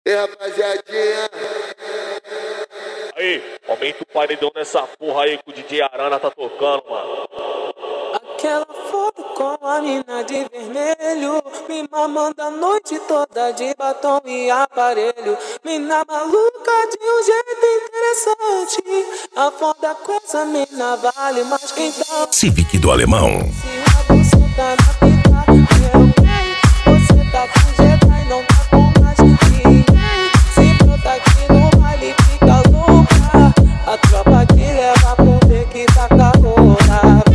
E rapaziadinha, Aí, aumenta o paredão nessa porra aí que o DJ Arana tá tocando, mano. Aquela foto com a mina de vermelho, me mamando a noite toda de batom e aparelho. Mina maluca de um jeito interessante, a foda com essa mina vale mais que então. Civic do Alemão. Se a buceta na pita, eu bem, você tá com jeta e não tá com mais ninguém. Se brota aqui no baile fica louca, a tropa te leva por ver que tá calora.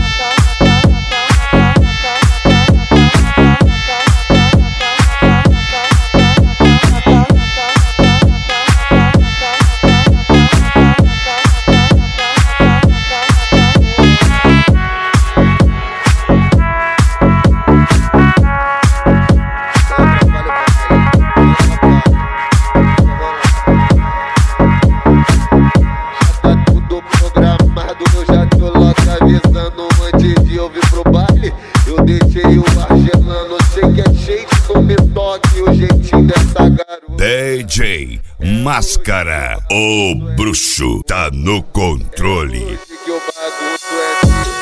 Eu deixei o bar gelando, sei que é cheio de come toque, o jeitinho dessa garota. DJ Máscara, o bruxo tá no controle. Que o bagunço é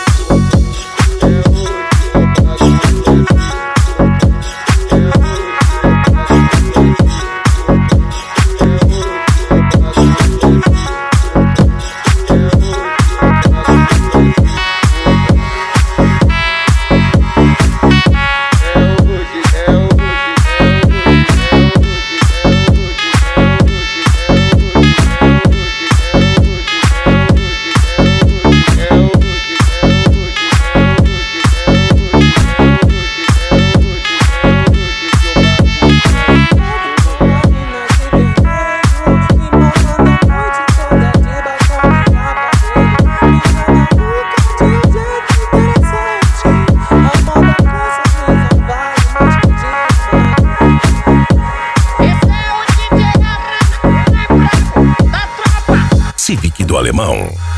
Civic do Alemão.